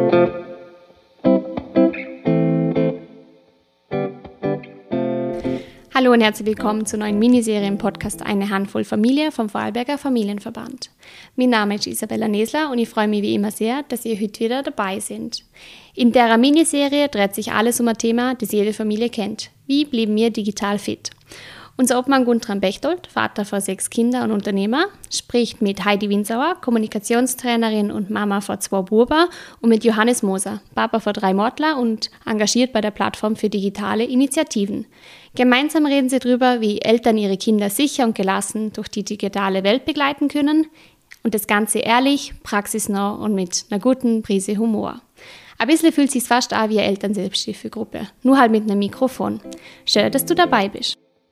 Hallo und herzlich willkommen zur neuen Miniserie im Podcast Eine Handvoll Familie vom Vorarlberger Familienverband. Mein Name ist Isabella Nesler und ich freue mich wie immer sehr, dass ihr heute wieder dabei seid. In der Miniserie dreht sich alles um ein Thema, das jede Familie kennt. Wie blieben wir digital fit? Unser Obmann Guntram Bechtold, Vater von 6 Kindern und Unternehmer, spricht mit Heidi Winsauer, Kommunikationstrainerin und Mama von 2 Buben, und mit Johannes Moser, Papa von 3 Mortler und engagiert bei der Plattform für digitale Initiativen. Gemeinsam reden sie darüber, wie Eltern ihre Kinder sicher und gelassen durch die digitale Welt begleiten können, und das Ganze ehrlich, praxisnah und mit einer guten Prise Humor. Ein bisschen fühlt es sich fast an wie eine Elternselbsthilfegruppe, nur halt mit einem Mikrofon. Schön, dass du dabei bist.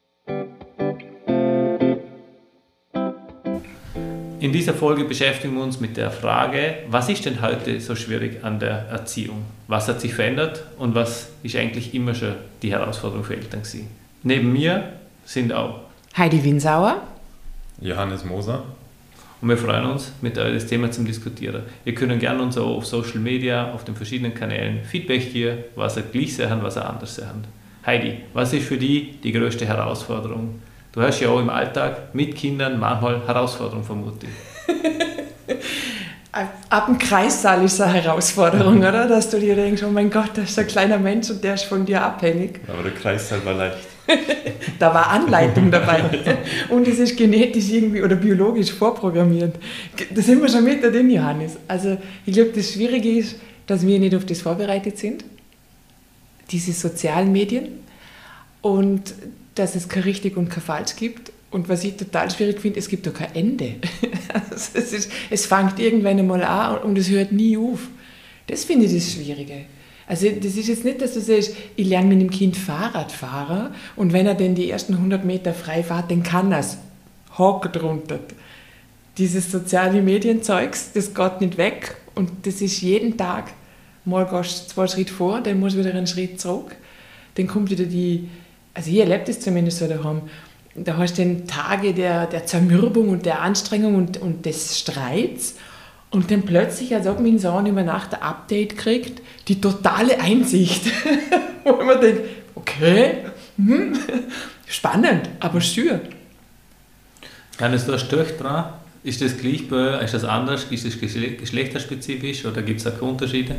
In dieser Folge beschäftigen wir uns mit der Frage, was ist denn heute so schwierig an der Erziehung? Was hat sich verändert und was ist eigentlich immer schon die Herausforderung für Eltern gewesen? Neben mir sind auch Heidi Winsauer, Johannes Moser. Und wir freuen uns, mit euch das Thema zu diskutieren. Ihr könnt gerne uns auch auf Social Media, auf den verschiedenen Kanälen Feedback geben, was ihr gleich sehen, was ihr anders sehen. Heidi, was ist für dich die größte Herausforderung? Du hast ja auch im Alltag mit Kindern manchmal Herausforderungen, vermute ich. Ab dem Kreissaal ist eine Herausforderung, oder? Dass du dir denkst, oh mein Gott, das ist ein kleiner Mensch und der ist von dir abhängig. Aber der Kreissaal war leicht. Da war Anleitung dabei. Und es ist genetisch irgendwie oder biologisch vorprogrammiert. Da sind wir schon mit drin, Johannes. Also ich glaube, das Schwierige ist, dass wir nicht auf das vorbereitet sind. Diese sozialen Medien. Und dass es kein richtig und kein falsch gibt. Und was ich total schwierig finde, es gibt doch kein Ende. Also es fängt irgendwann einmal an und es hört nie auf. Das finde ich das Schwierige. Also das ist jetzt nicht, dass du sagst, ich lerne mit dem Kind Fahrrad fahren und wenn er dann die ersten 100 Meter frei fährt, dann kann er es. Haken drunter. Dieses soziale Medienzeugs, das geht nicht weg und das ist jeden Tag. Mal gehst du 2 Schritte vor, dann musst du wieder einen Schritt zurück. Dann kommt wieder also ich erlebe das zumindest so daheim, da hast du dann Tage der Zermürbung und der Anstrengung und des Streits und dann plötzlich, als ob mein Sohn über Nacht ein Update kriegt, die totale Einsicht. Wo ich mir denke, okay, spannend, aber schön. Hannes, du hast Töchter. Ist das gleich bei euch? Ist das anders? Ist das geschlechterspezifisch oder gibt es auch Unterschiede?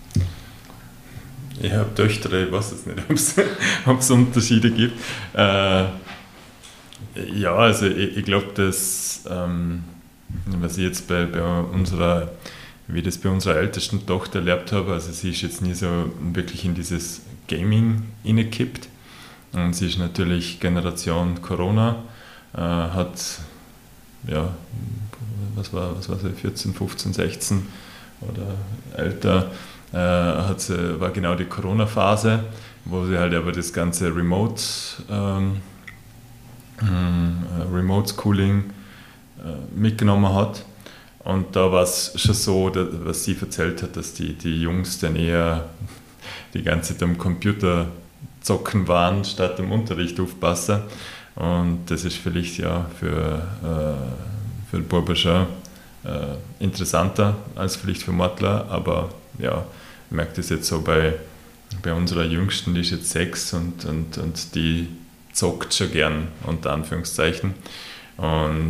Ich habe Töchter, ich weiß jetzt nicht, ob es Unterschiede gibt. Ja, also ich glaube, dass, was ich jetzt wie das bei unserer ältesten Tochter erlebt habe, also sie ist jetzt nie so wirklich in dieses Gaming hineingekippt. Und sie ist natürlich Generation Corona, hat, ja, was war sie, 14, 15, 16 oder älter, war genau die Corona-Phase, wo sie halt aber das ganze Remote Schooling mitgenommen hat. Und da war es schon so, was sie erzählt hat, dass die Jungs dann eher die ganze Zeit am Computer zocken waren, statt im Unterricht aufpassen. Und das ist vielleicht ja für den Buben schon interessanter als vielleicht für Mortler, aber ja, ich merke das jetzt so bei unserer Jüngsten, die ist jetzt 6 und die zockt schon gern, unter Anführungszeichen. Und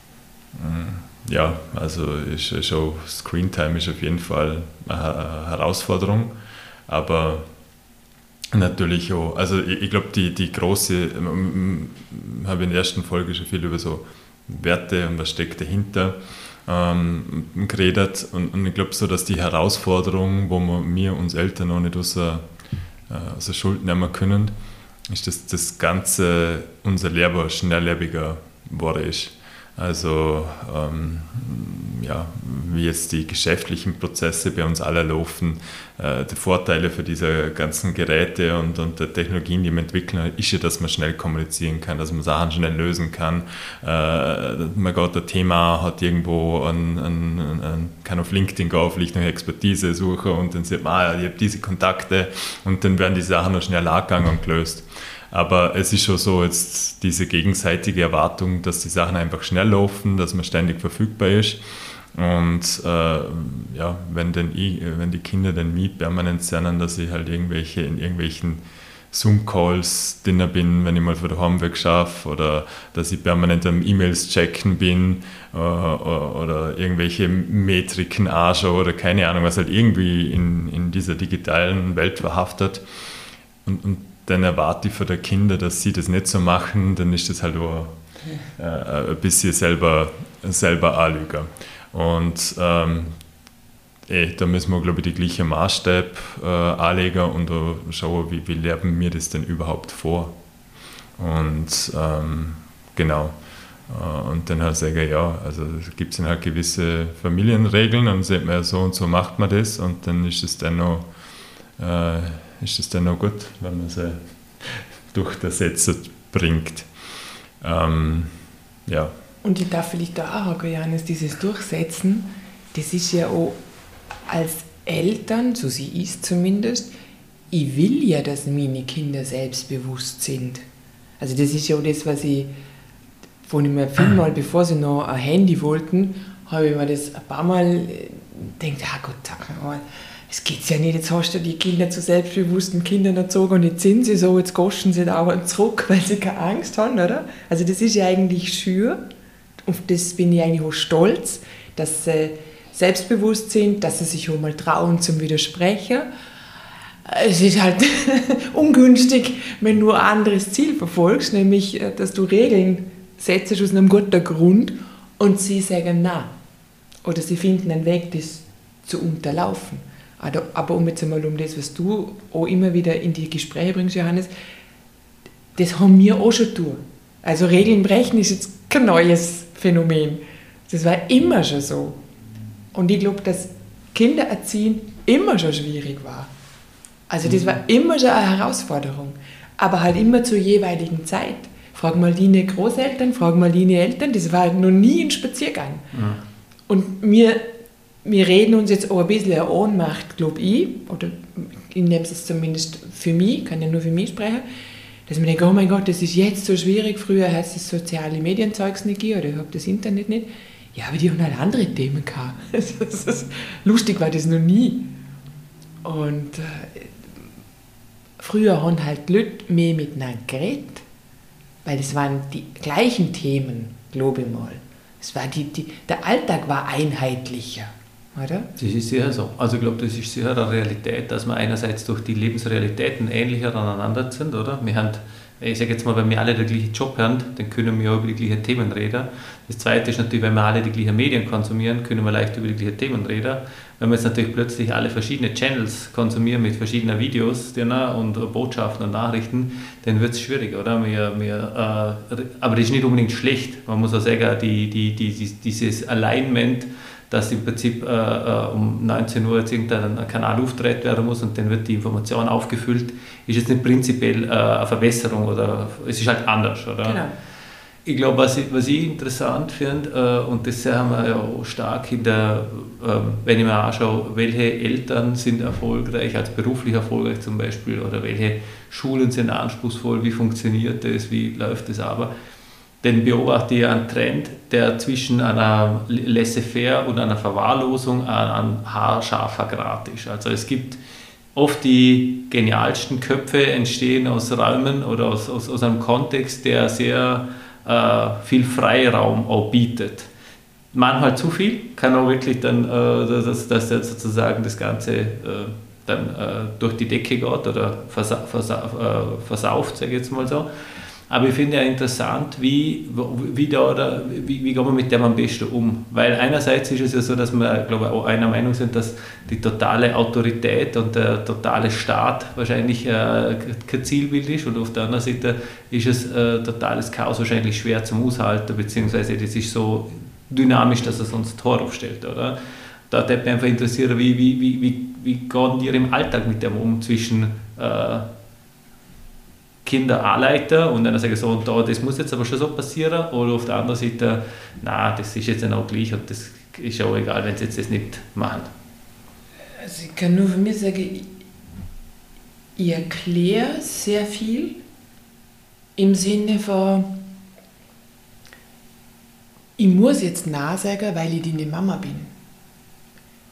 ja, also ist schon Screentime ist auf jeden Fall eine Herausforderung, aber natürlich auch, also ich glaube, die große, habe in der ersten Folge schon viel über so Werte und was steckt dahinter geredet und ich glaube so, dass die Herausforderung, wo wir uns Eltern noch nicht aus der Schuld nehmen können, ist, dass das Ganze, unser Leben schnelllebiger geworden ist. Also ja, wie jetzt die geschäftlichen Prozesse bei uns alle laufen, die Vorteile für diese ganzen Geräte und die Technologien, die wir entwickeln, ist ja, dass man schnell kommunizieren kann, dass man Sachen schnell lösen kann. Man geht ein Thema, hat irgendwo kann auf LinkedIn gehen, vielleicht noch Expertise suchen und dann sieht man, ich habe diese Kontakte und dann werden die Sachen noch schnell angegangen und gelöst. Aber es ist schon so, jetzt diese gegenseitige Erwartung, dass die Sachen einfach schnell laufen, dass man ständig verfügbar ist. Und wenn die Kinder dann mich permanent sehen, dass ich halt in irgendwelchen Zoom-Calls drin bin, wenn ich mal von daheim weg schaffe, oder dass ich permanent am E-Mails checken bin oder irgendwelche Metriken anschaue oder keine Ahnung, was halt irgendwie in dieser digitalen Welt verhaftet. Und dann erwarte ich von der Kinder, dass sie das nicht so machen, dann ist das halt auch ein bisschen selber anlügen. Und da müssen wir, glaube ich, die gleichen Maßstab anlegen und schauen, wie leben wir das denn überhaupt vor. Und genau. Und dann halt sagen, ja, also gibt es dann halt gewisse Familienregeln und dann sagt man ja, so und so macht man das, und dann ist es dann noch gut, wenn man sie durch das Sätze bringt. Ja. Und ich darf vielleicht da auch, Johannes, dieses Durchsetzen, das ist ja auch als Eltern, so sie ist zumindest, ich will ja, dass meine Kinder selbstbewusst sind. Also das ist ja auch das, wo ich mir vielmal, bevor sie noch ein Handy wollten, habe ich mir das ein paar Mal gedacht, Gott, sag mal, es geht ja nicht, jetzt hast du die Kinder zu selbstbewussten Kindern erzogen und jetzt sind sie so, jetzt goschen sie da auch zurück, weil sie keine Angst haben, oder? Also das ist ja eigentlich schür, und das bin ich eigentlich auch stolz, dass sie selbstbewusst sind, dass sie sich auch mal trauen zum Widersprechen. Es ist halt ungünstig, wenn du ein anderes Ziel verfolgst, nämlich, dass du Regeln setzt aus einem guten Grund und sie sagen nein. Oder sie finden einen Weg, das zu unterlaufen. Aber um jetzt einmal um das, was du auch immer wieder in die Gespräche bringst, Johannes, das haben wir auch schon tun. Also Regeln brechen ist jetzt kein neues Phänomen. Das war immer schon so. Und ich glaube, dass Kindererziehen immer schon schwierig war. Also das war immer schon eine Herausforderung. Aber halt immer zur jeweiligen Zeit. Frag mal deine Großeltern, frag mal deine Eltern, das war halt noch nie ein Spaziergang. Ja. Und wir reden uns jetzt auch ein bisschen eine Ohnmacht, glaube ich, oder ich nehme es zumindest für mich, kann ja nur für mich sprechen, dass man denkt, oh mein Gott, das ist jetzt so schwierig, früher heißt es soziale Medienzeugs nicht oder ich habe das Internet nicht. Ja, aber die haben halt andere Themen gehabt. Lustig war das noch nie. Und früher haben halt die Leute mehr miteinander geredet, weil das waren die gleichen Themen, glaube ich mal. Es war der Alltag war einheitlicher, oder? Das ist sicher so. Also ich glaube, das ist sicher eine Realität, dass wir einerseits durch die Lebensrealitäten ähnlicher aneinander sind, oder? Wir haben, ich sage jetzt mal, wenn wir alle den gleichen Job haben, dann können wir auch über die gleichen Themen reden. Das Zweite ist natürlich, wenn wir alle die gleichen Medien konsumieren, können wir leicht über die gleichen Themen reden. Wenn wir jetzt natürlich plötzlich alle verschiedene Channels konsumieren mit verschiedenen Videos und Botschaften und Nachrichten, dann wird es schwierig, oder? Aber das ist nicht unbedingt schlecht. Man muss auch sagen, dieses Alignment, dass im Prinzip um 19 Uhr jetzt irgendein Kanal aufgedreht werden muss und dann wird die Information aufgefüllt, ist jetzt nicht prinzipiell eine Verbesserung, oder es ist halt anders, oder? Genau. Ich glaube, was ich interessant finde, und das haben wir ja auch stark wenn ich mir anschaue, welche Eltern sind erfolgreich, als beruflich erfolgreich zum Beispiel, oder welche Schulen sind anspruchsvoll, wie funktioniert das, wie läuft das aber, dann beobachte ich einen Trend, der zwischen einer Laissez-faire und einer Verwahrlosung an haarscharfer Grad ist. Also es gibt oft die genialsten Köpfe entstehen aus Räumen oder aus einem Kontext, der sehr viel Freiraum auch bietet. Manchmal zu viel, kann auch wirklich dann, dass sozusagen das Ganze dann durch die Decke geht oder versauft, sage ich jetzt mal so. Aber ich finde ja interessant, wie geht man mit dem am besten um? Weil einerseits ist es ja so, dass wir, glaube ich, auch einer Meinung sind, dass die totale Autorität und der totale Staat wahrscheinlich kein Zielbild ist, und auf der anderen Seite ist es totales Chaos wahrscheinlich schwer zum Aushalten, beziehungsweise das ist so dynamisch, dass es uns Tor aufstellt, oder? Da würde mich einfach interessieren, wie gehen ihr im Alltag mit dem um, zwischen Kinder anleiten und dann sagen so, und da, das muss jetzt aber schon so passieren, oder auf der anderen Seite, nein, das ist jetzt auch gleich und das ist auch egal, wenn sie jetzt das nicht machen. Also ich kann nur für mich sagen, ich erkläre sehr viel im Sinne von, ich muss jetzt Nein sagen, weil ich deine Mama bin.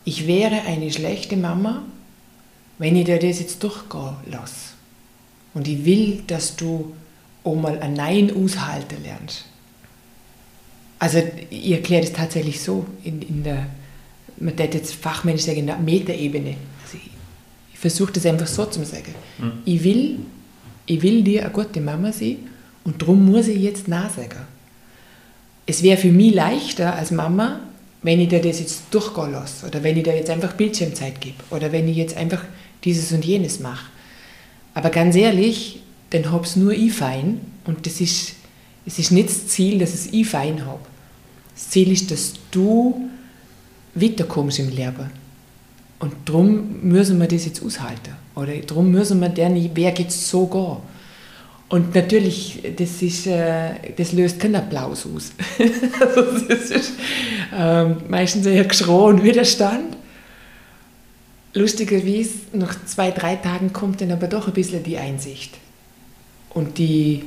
ich wäre eine schlechte Mama, wenn ich dir das jetzt durchgehen lasse. Und ich will, dass du auch mal ein Nein aushalten lernst. Also ich erkläre das tatsächlich so, man würde jetzt fachmännisch sagen, in der Metaebene. Also ich versuche das einfach so zu sagen. Ich will dir eine gute Mama sein und darum muss ich jetzt Nein sagen. Es wäre für mich leichter als Mama, wenn ich dir das jetzt durchgehen lasse oder wenn ich dir jetzt einfach Bildschirmzeit gebe oder wenn ich jetzt einfach dieses und jenes mache. Aber ganz ehrlich, dann habe es nur ich fein und es ist nicht das Ziel, dass es ich fein habe. Das Ziel ist, dass du weiterkommst im Leben. Und darum müssen wir das jetzt aushalten. Oder darum müssen wir den Weg jetzt so gehen. Und natürlich, das löst keinen Applaus aus. Also das ist meistens eher Geschrei und Widerstand. Lustigerweise, nach 2-3 Tagen kommt dann aber doch ein bisschen die Einsicht. Und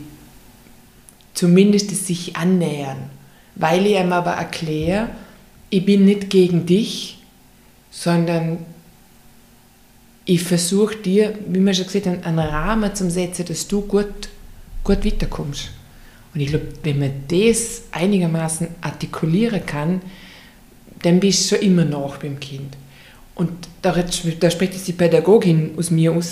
zumindest das sich annähern. Weil ich ihm aber erkläre, ich bin nicht gegen dich, sondern ich versuche dir, wie wir schon gesagt haben, einen Rahmen zu setzen, dass du gut weiterkommst. Und ich glaube, wenn man das einigermaßen artikulieren kann, dann bist du schon immer noch beim Kind. Und da spricht jetzt die Pädagogin aus mir raus,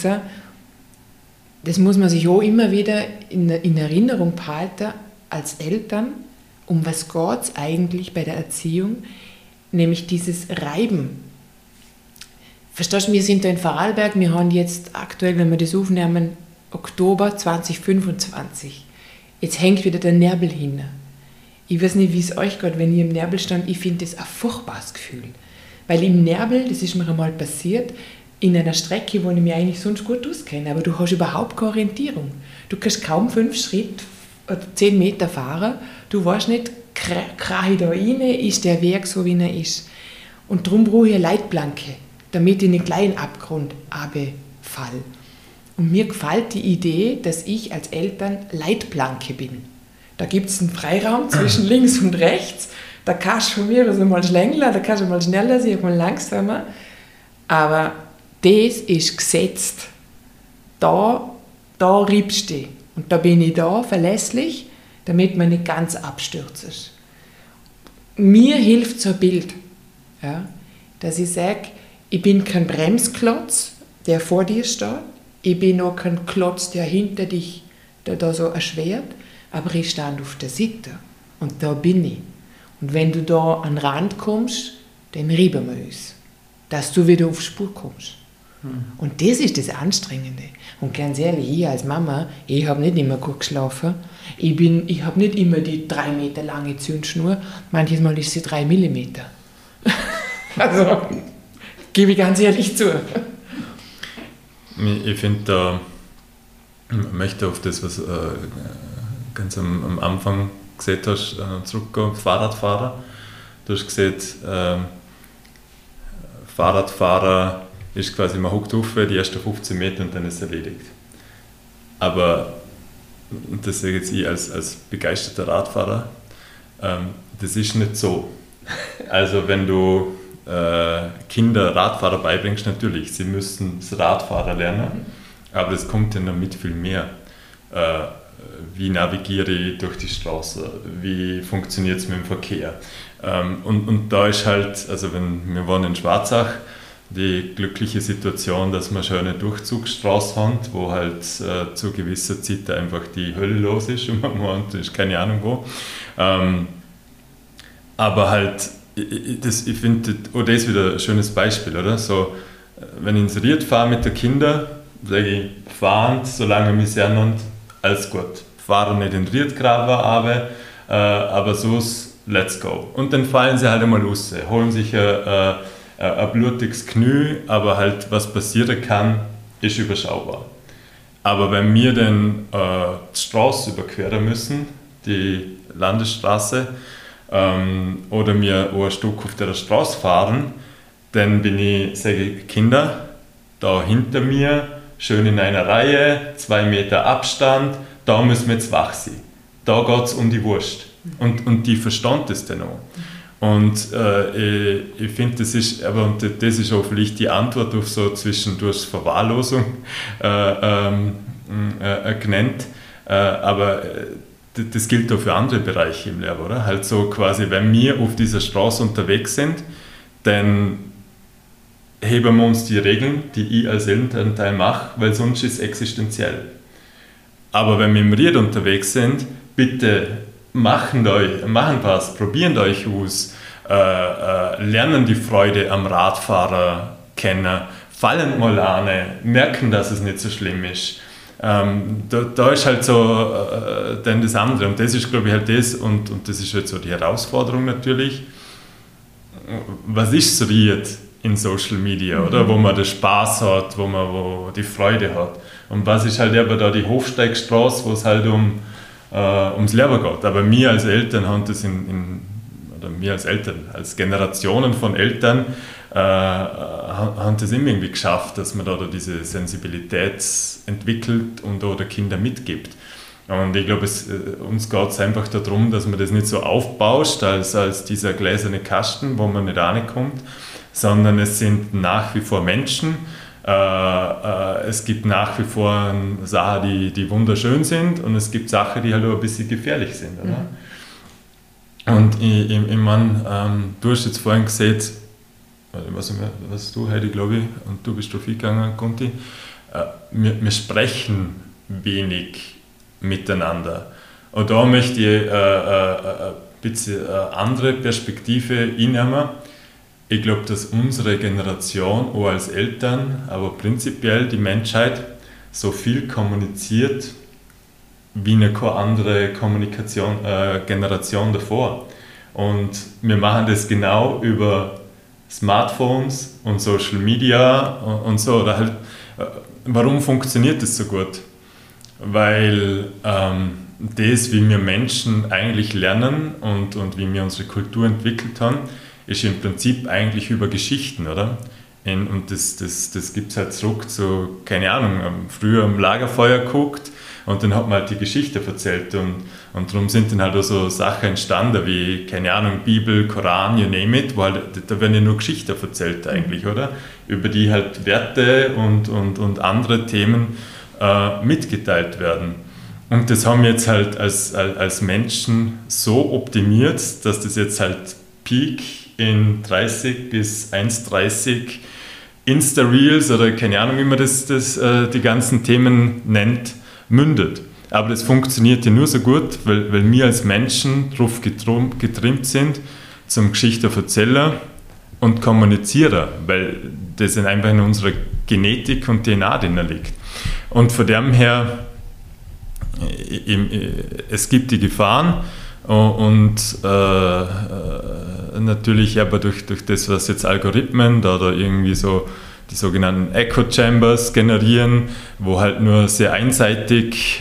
das muss man sich auch immer wieder in Erinnerung behalten als Eltern, um was geht es eigentlich bei der Erziehung, nämlich dieses Reiben. Verstehst du, wir sind da in Vorarlberg, wir haben jetzt aktuell, wenn wir das aufnehmen, Oktober 2025. Jetzt hängt wieder der Närbel hin. Ich weiß nicht, wie es euch geht, wenn ihr im Närbel stand, ich finde das ein furchtbares Gefühl. Weil im Närbel, das ist mir einmal passiert, in einer Strecke, wo ich mich eigentlich sonst gut auskenne, aber du hast überhaupt keine Orientierung. Du kannst kaum 5 Schritte oder 10 Meter fahren, du weißt nicht, krache ich da rein, ist der Weg so, wie er ist. Und darum brauche ich eine Leitplanke, damit ich nicht gleich in den Abgrund runterfalle. Und mir gefällt die Idee, dass ich als Eltern Leitplanke bin. Da gibt es einen Freiraum zwischen links und rechts, da kannst du von mir also mal schlängler, da kannst du mal schneller sein, mal langsamer, aber das ist gesetzt. Da riebst du. Und da bin ich da, verlässlich, damit man nicht ganz abstürzt. Mir hilft so ein Bild, ja, dass ich sage, ich bin kein Bremsklotz, der vor dir steht, ich bin auch kein Klotz, der hinter dich da so erschwert, aber ich stand auf der Seite und da bin ich. Und wenn du da an den Rand kommst, dann rieben wir uns, dass du wieder auf Spur kommst. Und das ist das Anstrengende. Und ganz ehrlich, ich als Mama, ich habe nicht immer gut geschlafen. Ich habe nicht immer die 3 Meter lange Zündschnur. Manches Mal ist sie 3 Millimeter. Also, gebe ich ganz ehrlich zu. Ich finde, ich möchte auf das, was ganz am Anfang gesagt hast, zurückgehen, Fahrradfahrer. Du hast gesagt, Fahrradfahrer ist quasi, man huckt auf die ersten 15 Meter und dann ist es erledigt. Aber, das sage jetzt ich als begeisterter Radfahrer, das ist nicht so. Also wenn du Kinder Radfahrer beibringst, natürlich, sie müssen das Radfahrer lernen, aber es kommt dann damit viel mehr. Wie navigiere ich durch die Straße? Wie funktioniert es mit dem Verkehr? Und da ist halt, also wir wohnen in Schwarzach, die glückliche Situation, dass wir schon eine Durchzugsstraße haben, wo halt zu gewisser Zeit einfach die Hölle los ist und man meint, ist keine Ahnung wo. Aber halt, ich finde, das ist wieder ein schönes Beispiel, oder? So, wenn ich ins Ried fahre mit den Kindern, sage ich, fahren, solange wir sehen und alles gut. Fahren nicht in den Riedgraben, aber so let's go. Und dann fallen sie halt einmal raus, holen sich ein blutiges Knie, aber halt was passieren kann, ist überschaubar. Aber wenn wir dann die Straße überqueren müssen, die Landesstraße, oder wir ein Stück auf der Straße fahren, dann sage ich, Kinder, da hinter mir, schön in einer Reihe, 2 Meter Abstand, da müssen wir jetzt wach sein. Da geht es um die Wurst. Und die verstand das dann auch. Und ich finde, das ist auch vielleicht die Antwort auf so zwischendurch Verwahrlosung genannt, aber das gilt auch für andere Bereiche im Leben, oder? Halt so quasi, wenn wir auf dieser Straße unterwegs sind, dann heben wir uns die Regeln, die ich als Elternteil mache, weil sonst ist es existenziell. Aber wenn wir im Ried unterwegs sind, bitte machen was, probieren euch aus, lernen die Freude am Radfahrer kennen, fallen mal an, merken, dass es nicht so schlimm ist. Da ist halt so dann das andere, und das ist, glaube ich, halt das, und das ist halt so die Herausforderung natürlich. Was ist das Ried in Social Media, oder? Wo man den Spaß hat, wo die Freude hat. Und was ist halt eben da die Hofsteigstraße, wo es halt ums Leben geht. Aber wir als Eltern haben das als Generationen von Eltern haben das immer irgendwie geschafft, dass man da diese Sensibilität entwickelt und oder Kinder mitgibt. Und ich glaube, uns geht es einfach darum, dass man das nicht so aufbauscht als dieser gläserne Kasten, wo man nicht rankommt, sondern es sind nach wie vor Menschen. Es gibt nach wie vor Sachen, die wunderschön sind, und es gibt Sachen, die halt auch ein bisschen gefährlich sind. Oder? Und ich meine, du hast jetzt vorhin gesehen, was du, Heidi, glaube ich, und du bist drauf gegangen, Gunti, wir sprechen wenig miteinander. Und da möchte ich ein bisschen eine andere Perspektive einnehmen. Ich glaube, dass unsere Generation, auch als Eltern, aber prinzipiell die Menschheit, so viel kommuniziert wie keine andere Generation davor. Und wir machen das genau über Smartphones und Social Media und so. Oder halt, warum funktioniert das so gut? Weil das, wie wir Menschen eigentlich lernen und wie wir unsere Kultur entwickelt haben, ist im Prinzip eigentlich über Geschichten, oder? Und das gibt es halt zurück zu, keine Ahnung, früher am Lagerfeuer geguckt und dann hat man halt die Geschichte erzählt, und darum sind dann halt auch so Sachen entstanden wie, keine Ahnung, Bibel, Koran, you name it, wo halt, da werden ja nur Geschichten erzählt eigentlich, oder? Über die halt Werte und andere Themen mitgeteilt werden. Und das haben wir jetzt halt als Menschen so optimiert, dass das jetzt halt Peak in 30 bis 1,30 Insta-Reels oder keine Ahnung, wie man das die ganzen Themen nennt, mündet. Aber das funktioniert ja nur so gut, weil wir als Menschen darauf getrimmt sind, zum Geschichtenverzähler und Kommunizierer, weil das einfach in unserer Genetik und DNA drin liegt. Und von dem her, es gibt die Gefahren, und natürlich aber durch das, was jetzt Algorithmen da irgendwie so die sogenannten Echo Chambers generieren, wo halt nur sehr einseitig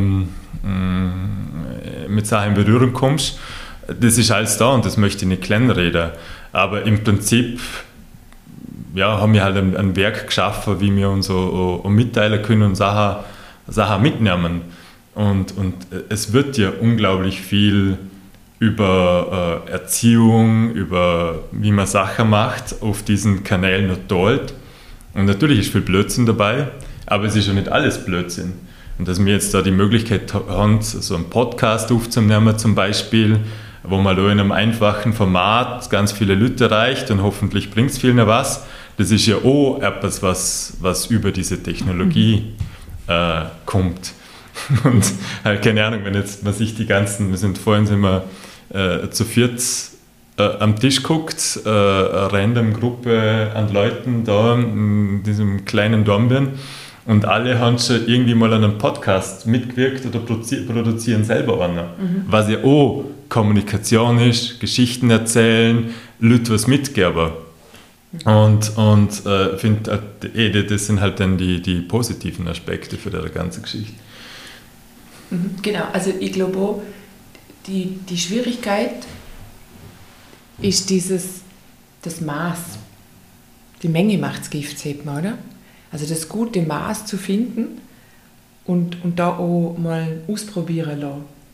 mit Sachen in Berührung kommst, das ist alles da, und das möchte ich nicht kleinreden. Aber im Prinzip haben wir halt ein Werk geschaffen, wie wir uns so mitteilen können und Sachen mitnehmen. Und es wird ja unglaublich viel über Erziehung, über wie man Sachen macht, auf diesen Kanälen erzählt. Und natürlich ist viel Blödsinn dabei, aber es ist ja nicht alles Blödsinn. Und dass wir jetzt da die Möglichkeit haben, so einen Podcast aufzunehmen zum Beispiel, wo man da in einem einfachen Format ganz viele Leute erreicht und hoffentlich bringt es vielen was, das ist ja auch etwas, was über diese Technologie kommt. Und halt, keine Ahnung, wenn jetzt man sich wir sind vorhin zu viert am Tisch guckt, eine random Gruppe an Leuten da in diesem kleinen Dornbirn, und alle haben schon irgendwie mal an einem Podcast mitgewirkt oder produzieren selber einen. Was ja auch Kommunikation ist, Geschichten erzählen, Leute was mitgeben. Und finde, das sind halt dann die positiven Aspekte für die ganze Geschichte. Genau, also ich glaube auch, die Schwierigkeit ist das Maß. Die Menge macht das Gift, sagt man, oder? Also das gute Maß zu finden und da auch mal ausprobieren lassen.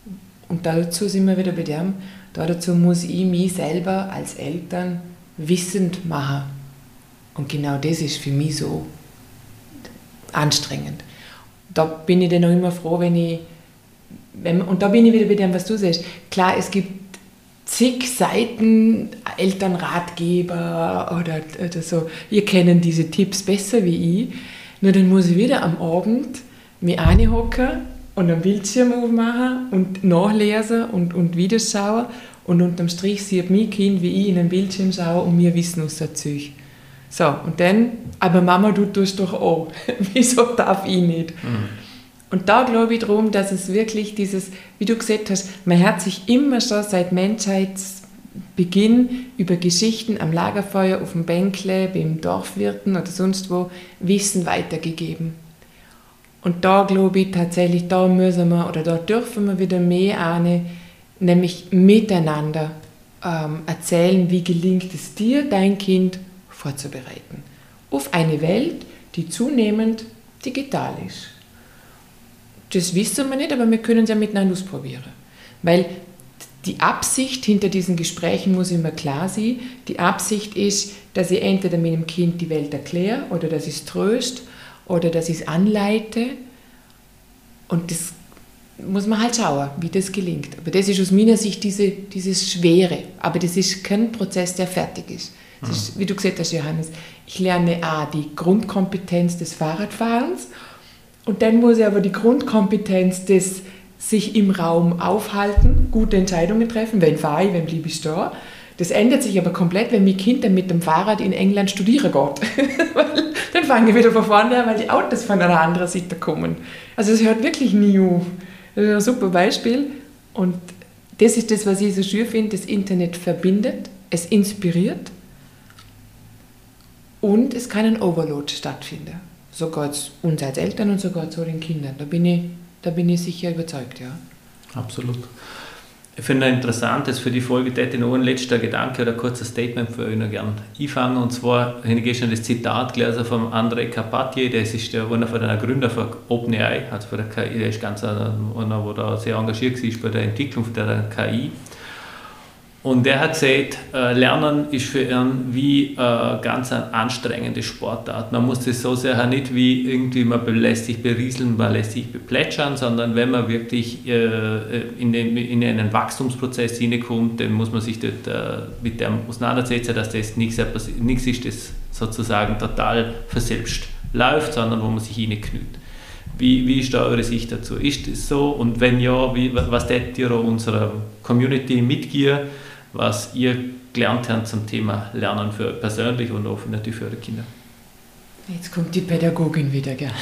Und dazu sind wir wieder bei dem, dazu muss ich mich selber als Eltern wissend machen. Und genau das ist für mich so anstrengend. Da bin ich dann auch immer froh, und da bin ich wieder bei dem, was du sagst. Klar, es gibt zig Seiten, Elternratgeber oder so, ihr kennt diese Tipps besser wie ich. Nur dann muss ich wieder am Abend mich reinhocken und einen Bildschirm aufmachen und nachlesen und Videos schauen. Und unterm Strich sieht mein Kind, wie ich in den Bildschirm schaue und wir wissen aus der Zeug. So, und dann, aber Mama, du tust doch auch. Wieso darf ich nicht? Und da glaube ich darum, dass es wirklich dieses, wie du gesagt hast, man hat sich immer schon seit Menschheitsbeginn über Geschichten am Lagerfeuer, auf dem Bänkle, beim Dorfwirten oder sonst wo Wissen weitergegeben. Und da glaube ich tatsächlich, da müssen wir oder da dürfen wir wieder mehr nämlich miteinander erzählen, wie gelingt es dir, dein Kind vorzubereiten. Auf eine Welt, die zunehmend digital ist. Das wissen wir nicht, aber wir können es ja miteinander ausprobieren. Weil die Absicht hinter diesen Gesprächen muss immer klar sein. Die Absicht ist, dass ich entweder mit dem Kind die Welt erkläre oder dass ich es tröste oder dass ich es anleite. Und das muss man halt schauen, wie das gelingt. Aber das ist aus meiner Sicht dieses Schwere. Aber das ist kein Prozess, der fertig ist. Das ist, wie du gesagt hast, Johannes, ich lerne die Grundkompetenz des Fahrradfahrens und dann muss ich aber die Grundkompetenz des sich im Raum aufhalten, gute Entscheidungen treffen, wenn fahre ich, wenn bleibe ich da. Das ändert sich aber komplett, wenn mein Kind dann mit dem Fahrrad in England studieren geht. Dann fange ich wieder von vorne an, weil die Autos von einer anderen Seite kommen. Also es hört wirklich nie auf. Das ist ein super Beispiel. Und das ist das, was ich so schön finde, das Internet verbindet, es inspiriert und es kann ein Overload stattfinden. So geht es uns als Eltern und so geht es auch den Kindern. Da bin ich sicher überzeugt, ja. Absolut. Ich finde es interessant, dass für die Folge hätte ich noch ein letzter Gedanke oder ein kurzes Statement für euch noch gerne einfangen. Und zwar habe ich gestern das Zitat gelesen von Andrej Karpathy, der ist einer von den Gründern von OpenAI, also von der KI, der ist ganz einer, der da sehr engagiert war bei der Entwicklung der KI. Und der hat gesagt, Lernen ist für ihn wie ganz eine anstrengende Sportart. Man muss das so sehr nicht wie irgendwie, man lässt sich berieseln, man lässt sich beplätschern, sondern wenn man wirklich in einen Wachstumsprozess hineinkommt, dann muss man sich dort mit dem auseinandersetzen, dass das nichts ist, das sozusagen total verselbst läuft, sondern wo man sich hineinknüht. Wie ist da eure Sicht dazu? Ist das so? Und wenn ja, was tätet ihr unserer Community mitgeben, was ihr gelernt habt zum Thema Lernen für persönlich und auch natürlich für eure Kinder? Jetzt kommt die Pädagogin wieder, gell?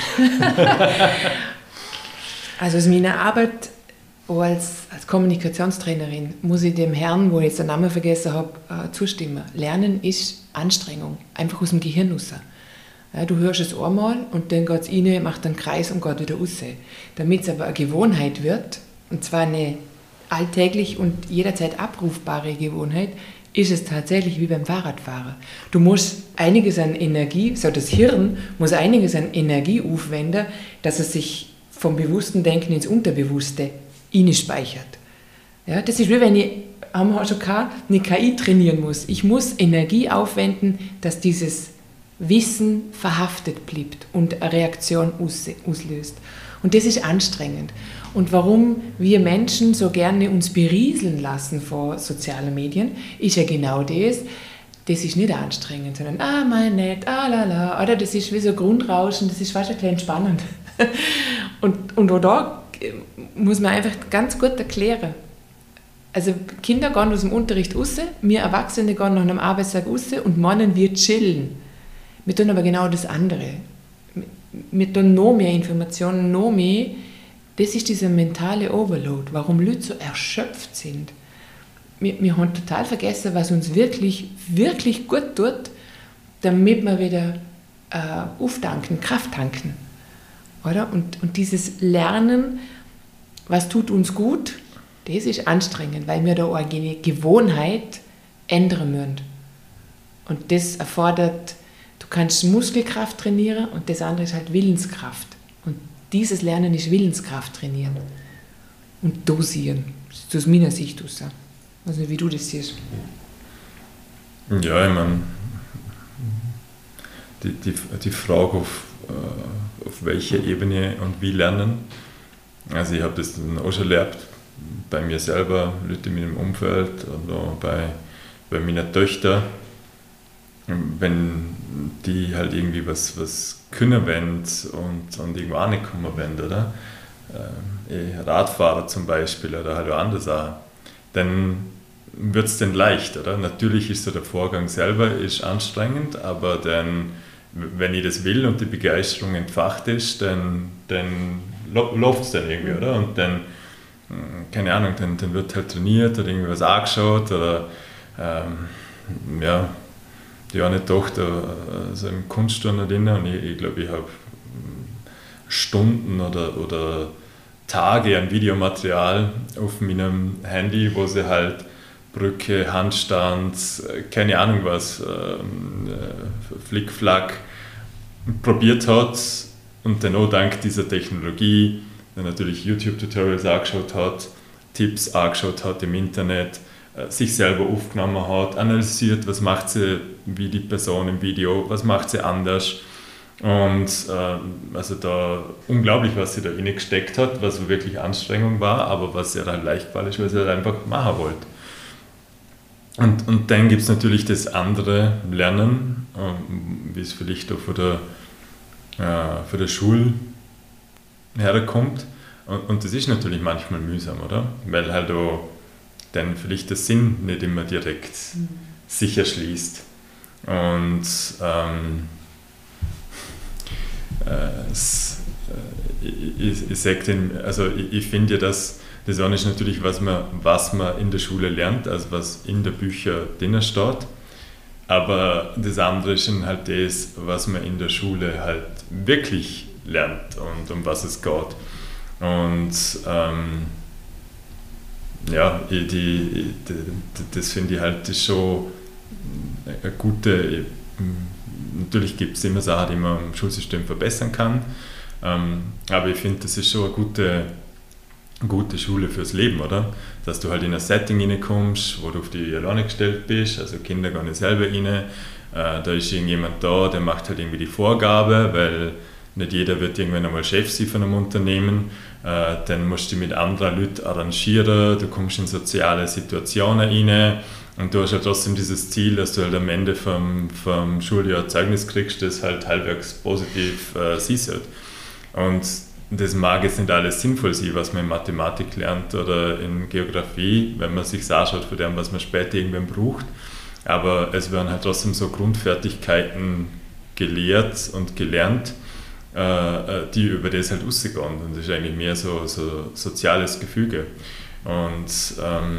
Also aus meiner Arbeit als Kommunikationstrainerin muss ich dem Herrn, wo ich jetzt den Namen vergessen habe, zustimmen. Lernen ist Anstrengung, einfach aus dem Gehirn raus. Ja, du hörst es einmal und dann geht es rein, macht einen Kreis und geht wieder raus. Damit es aber eine Gewohnheit wird, und zwar eine alltäglich und jederzeit abrufbare Gewohnheit, ist es tatsächlich wie beim Fahrradfahren. Du musst einiges an Energie, so das Hirn muss einiges an Energie aufwenden, dass es sich vom bewussten Denken ins Unterbewusste speichert. Ja, das ist wie wenn ich, haben wir schon gehabt, eine KI trainieren muss. Ich muss Energie aufwenden, dass dieses Wissen verhaftet bleibt und eine Reaktion auslöst. Und das ist anstrengend. Und warum wir Menschen so gerne uns berieseln lassen vor sozialen Medien, ist ja genau das. Das ist nicht anstrengend, sondern mein nett, lala, oder das ist wie so Grundrauschen, das ist fast ein bisschen entspannend. Und auch da muss man einfach ganz gut erklären. Also Kinder gehen aus dem Unterricht raus, wir Erwachsene gehen nach einem Arbeitstag raus und meinen, wir chillen. Wir tun aber genau das andere. Wir tun noch mehr Informationen, noch mehr. Das ist dieser mentale Overload, warum Leute so erschöpft sind. Wir haben total vergessen, was uns wirklich, wirklich gut tut, damit wir wieder auftanken, Kraft tanken. Oder? Und dieses Lernen, was tut uns gut, das ist anstrengend, weil wir da eine Gewohnheit ändern müssen. Und das erfordert, du kannst Muskelkraft trainieren und das andere ist halt Willenskraft. Und dieses Lernen ist Willenskraft trainieren und dosieren. Das ist aus meiner Sicht aus. Ich weiß nicht, wie du das siehst. Ja, ich meine, die Frage, auf welcher Ebene und wie lernen. Also ich habe das dann auch schon erlebt, bei mir selber, Leute in meinem Umfeld oder bei meinen Töchtern, wenn die halt irgendwie was können wollen und irgendwo auch nicht kommen wollen, oder? Radfahrer zum Beispiel oder halt auch anders auch, dann wird es dann leicht, oder? Natürlich ist so der Vorgang selber ist anstrengend, aber dann, wenn ich das will und die Begeisterung entfacht ist, dann läuft es dann irgendwie, oder? Und dann, keine Ahnung, dann wird halt trainiert oder irgendwas angeschaut oder ja, die eine Tochter also im Kunstturnen drin und ich glaube, ich habe Stunden oder Tage an Videomaterial auf meinem Handy, wo sie halt Brücke, Handstand, keine Ahnung was, Flickflack probiert hat und dann auch dank dieser Technologie dann natürlich YouTube-Tutorials angeschaut hat, Tipps angeschaut hat im Internet, sich selber aufgenommen hat, analysiert, was macht sie wie die Person im Video, was macht sie anders. Und also da unglaublich, was sie da reingesteckt hat, was wirklich Anstrengung war, aber was ihr halt leicht gefallen ist, weil sie halt einfach machen wollte. Und dann gibt es natürlich das andere Lernen, wie es vielleicht auch von der Schule herkommt. Und das ist natürlich manchmal mühsam, oder? Weil halt auch dann vielleicht der Sinn nicht immer direkt sich erschließt. Und ich sage den, also ich finde ja, dass das eine ist natürlich, was man in der Schule lernt, also was in der Bücher drin steht. Aber das andere ist dann halt das, was man in der Schule halt wirklich lernt und um was es geht. Und ja, das finde ich halt ist schon eine gute. Natürlich gibt es immer Sachen, die man im Schulsystem verbessern kann, aber ich finde, das ist schon eine gute Schule fürs Leben, oder? Dass du halt in ein Setting reinkommst, wo du auf dich alleine gestellt bist, also Kinder gehen nicht selber rein, da ist irgendjemand da, der macht halt irgendwie die Vorgabe, weil nicht jeder wird irgendwann einmal Chef sein von einem Unternehmen, dann musst du dich mit anderen Leuten arrangieren, du kommst in soziale Situationen rein und du hast ja trotzdem dieses Ziel, dass du halt am Ende vom Schuljahr ein Zeugnis kriegst, das halt halbwegs positiv siehst. Und das mag jetzt nicht alles sinnvoll sein, was man in Mathematik lernt oder in Geografie, wenn man sich anschaut von dem, was man später irgendwann braucht. Aber es werden halt trotzdem so Grundfertigkeiten gelehrt und gelernt, die über das halt rausgehen. Und das ist eigentlich mehr so soziales Gefüge. Und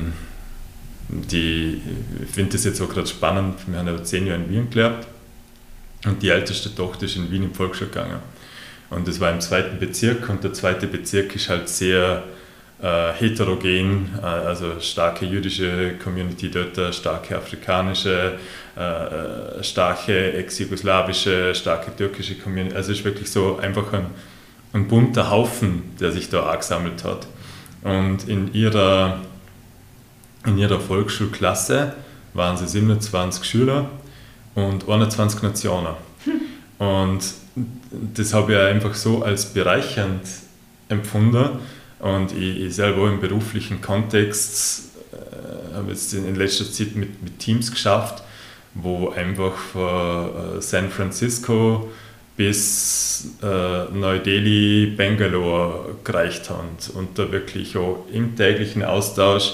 ich finde das jetzt auch gerade spannend. Wir haben ja 10 Jahre in Wien gelebt und die älteste Tochter ist in Wien in die Volksschule gegangen. Und das war im 2. Bezirk und der 2. Bezirk ist halt sehr heterogen, also starke jüdische Community dort, starke afrikanische, starke ex-jugoslawische, starke türkische Community. Also es ist wirklich so einfach ein bunter Haufen, der sich da angesammelt hat. Und in ihrer Volksschulklasse waren sie 27 Schüler und 21 Nationen. Und das habe ich einfach so als bereichernd empfunden. Und ich selber im beruflichen Kontext habe jetzt in letzter Zeit mit Teams geschafft, wo einfach von San Francisco bis Neu-Delhi, Bangalore gereicht haben und da wirklich auch im täglichen Austausch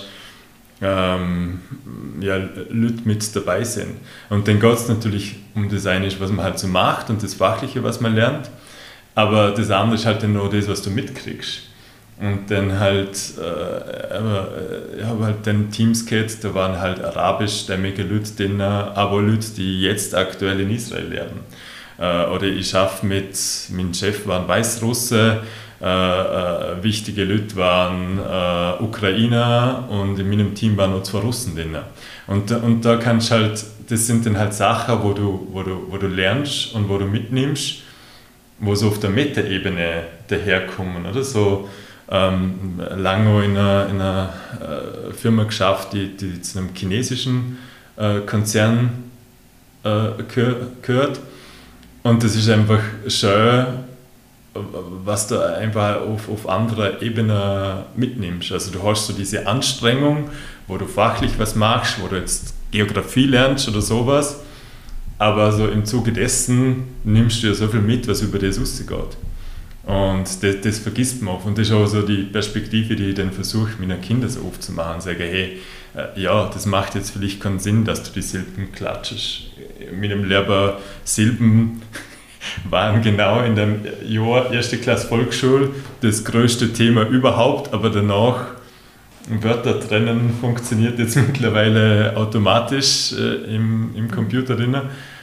Leute mit dabei sind. Und dann geht es natürlich um das eine, was man halt so macht und das Fachliche, was man lernt, aber das andere ist halt dann noch das, was du mitkriegst. Und dann halt, ich habe halt dann Teams gehabt, da waren halt arabischstämmige Leute drin, aber Leute, die jetzt aktuell in Israel leben. Oder ich arbeite mein Chef war ein Weißrusse, wichtige Leute waren Ukrainer und in meinem Team waren noch 2 Russen drin. Und da kannst halt, das sind dann halt Sachen, wo du lernst und wo du mitnimmst, wo so auf der Metaebene daherkommen, oder so. lange in einer Firma geschafft, die zu einem chinesischen Konzern gehört. Und das ist einfach schön, was du einfach auf anderer Ebene mitnimmst. Also du hast so diese Anstrengung, wo du fachlich was machst, wo du jetzt Geografie lernst oder sowas, aber so im Zuge dessen nimmst du ja so viel mit, was über das rausgeht. Und das vergisst man oft. Und das ist auch so die Perspektive, die ich dann versuche, meinen Kindern so aufzumachen. Sage, hey, ja, das macht jetzt vielleicht keinen Sinn, dass du die Silben klatschst. Mit dem Lehrer Silben waren genau in dem Jahr 1. Klasse Volksschule das größte Thema überhaupt, aber danach Wörter trennen funktioniert jetzt mittlerweile automatisch im Computer drin.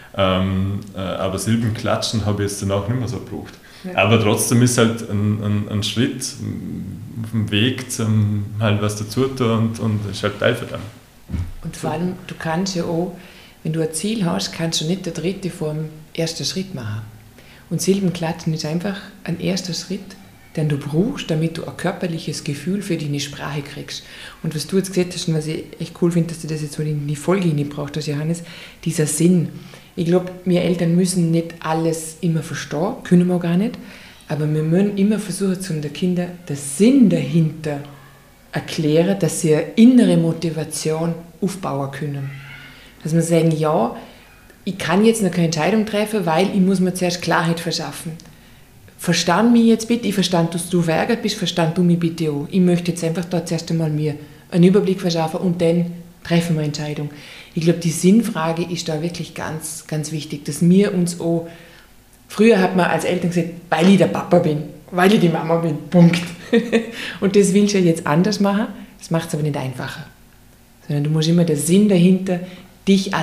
Aber Silben klatschen habe ich jetzt danach nicht mehr so gebraucht. Ja. Aber trotzdem ist halt ein Schritt auf dem Weg zum halt was dazu tun und ist halt Teil von dem. Und vor allem, du kannst ja auch, wenn du ein Ziel hast, kannst du nicht der dritte vor dem ersten Schritt machen. Und Silbenklatschen ist einfach ein erster Schritt, den du brauchst, damit du ein körperliches Gefühl für deine Sprache kriegst. Und was du jetzt gesagt hast und was ich echt cool finde, dass du das jetzt so in die Folge hineingebracht hast, Johannes, dieser Sinn. Ich glaube, wir Eltern müssen nicht alles immer verstehen, können wir auch gar nicht, aber wir müssen immer versuchen, zu den Kindern den Sinn dahinter erklären, dass sie eine innere Motivation aufbauen können. Dass wir sagen, ja, ich kann jetzt noch keine Entscheidung treffen, weil ich muss mir zuerst Klarheit verschaffen. Verstand mich jetzt bitte, ich verstand, dass du verärgert bist, verstand du mich bitte auch. Ich möchte jetzt einfach da zuerst einmal mir einen Überblick verschaffen und dann treffen wir Entscheidung. Ich glaube, die Sinnfrage ist da wirklich ganz, ganz wichtig, dass wir uns auch, früher hat man als Eltern gesagt, weil ich der Papa bin, weil ich die Mama bin, Punkt. Und das willst du ja jetzt anders machen, das macht es aber nicht einfacher. Sondern du musst immer den Sinn dahinter, dich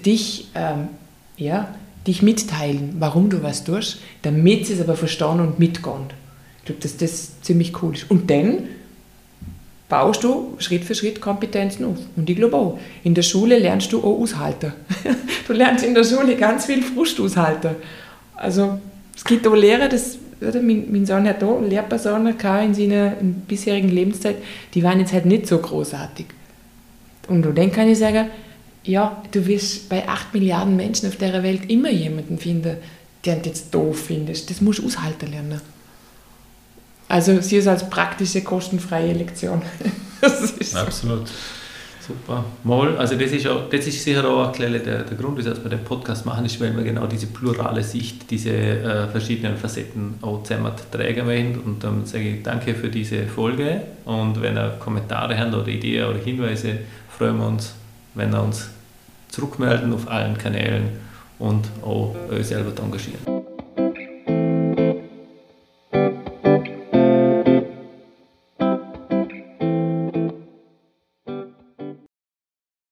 mitteilen, warum du was tust, damit sie es aber verstehen und mitgehen. Ich glaube, dass das ziemlich cool ist. Und dann baust du Schritt für Schritt Kompetenzen auf. Und ich glaube auch, in der Schule lernst du auch aushalten. Du lernst in der Schule ganz viel Frust aushalten. Also es gibt auch Lehrer, mein Sohn hat auch Lehrpersonen gehabt in seiner bisherigen Lebenszeit, die waren jetzt halt nicht so großartig. Und dann kann ich sagen, ja, du wirst bei 8 Milliarden Menschen auf der Welt immer jemanden finden, der dich jetzt doof findest. Das musst du aushalten lernen. Also sie ist als praktische, kostenfreie Lektion. Absolut. Super. Mal, also das ist sicher auch der Grund, weshalb wir den Podcast machen, ist, weil wir genau diese plurale Sicht, diese verschiedenen Facetten auch zusammenträgen wollen. Und dann sage ich danke für diese Folge. Und wenn ihr Kommentare habt oder Ideen oder Hinweise, freuen wir uns, wenn ihr uns zurückmelden auf allen Kanälen und auch euch selber engagieren.